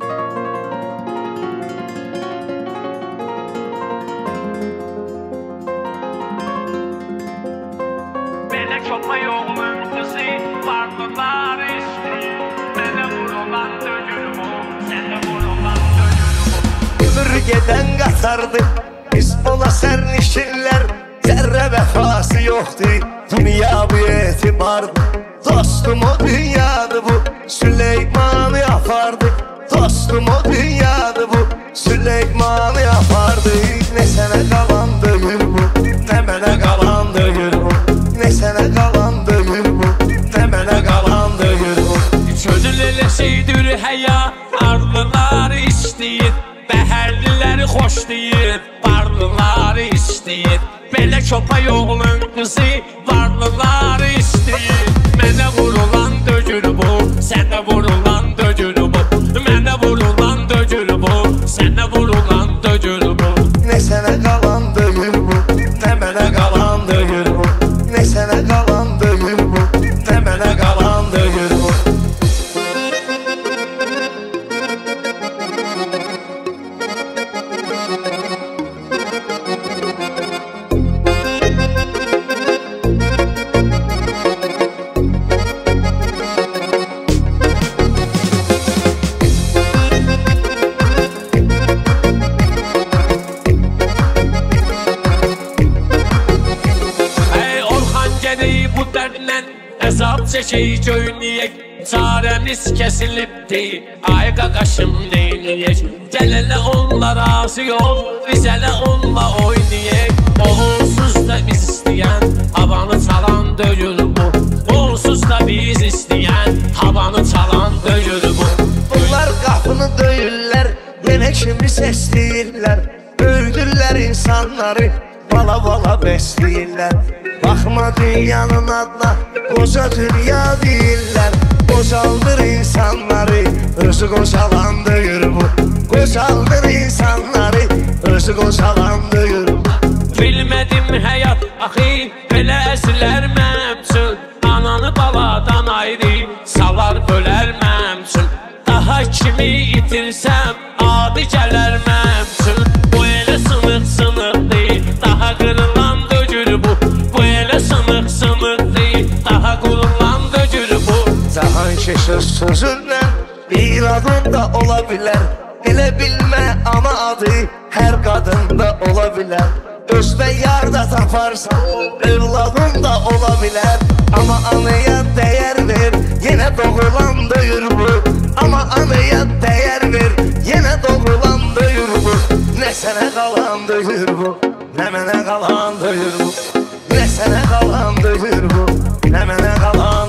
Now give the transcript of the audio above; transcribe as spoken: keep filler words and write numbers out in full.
Belə köpə yoğunun qızı varlılar istəyir. Mənə vurulan dögür bu, sənə vurulan dögür bu. Ömür gedən qatardı, biz ona sərnişinlər. Zərrə vəfası yoxdur, dünya bu etibardı. Dostum o dünyadı bu, Süleymanı yapardı. Dostum o dünyadı bu, Süleymanı yapardı. Ne sənə qalan dögür bu, ne mənə qalan dögür bu. Ne sənə qalan dögür bu, ne mənə qalan dögür bu. Çölün elə şeydir həya, arlılar istəyir. Bəhərliləri xoş deyir, varlılar istəyir. Belə köpə yoğunun qızı varlılar istəyir. Mənə vurulan dögür bu, sənə vurulan dögür bu. Mənə vurulan dögür bu, sənə vurulan dögür bu. Ne sənə qalan dögür bu, ne mənə qalan dögür bu. Ne sənə qalan dögür bu, ne mənə qalan dögür bu. Bu dərdlə əzab çəkək göynəyək. Çarəmiz kəsilibdir, ay qaqaşım neynəyək. Gəl elə onunla razı ol, biz elə onunla oynayək. O onsuz da biz istəyən, havanı çalan döyür bu. Onsuz da biz istəyən, havanı çalan döyür bu. Bunlar qapını döyürlər, yenə kimi səsləyirlər. Öldürlər insanları, bala bala bəsləyirlər. Baxma dünyanın adına, qoca dünya deyirlər. Qocaldır insanları, özü qocalan döyür bu. Qocaldır insanları, özü qocalan döyür bu. Bilmədim həyat, axı, belə əsilər məmçün. Ananı baladan ayrı, salar bölər məmçün. Daha kimi itirsəm, adi gələr məmçün. Bu elə sınıq sınıq deyil, daha qırılan dögür bu. Bu elə sınıq sınıq deyil, daha qurulan dögür bu. Cahan şişir sözünlə, bir adın da ola bilər. Elə bilmə ana adı, hər qadında ola bilər. Özbə yar da taparsan, övladın da ola bilər. Amma anaya dəyər ver, yenə doğulan döyür bu. Amma anaya dəyər ver, yenə doğulan döyür bu. Nə sənə qalan döyür bu, nə mənə qalan döyür bu. Ne sənə qalan döyür bu, nə mənə qalan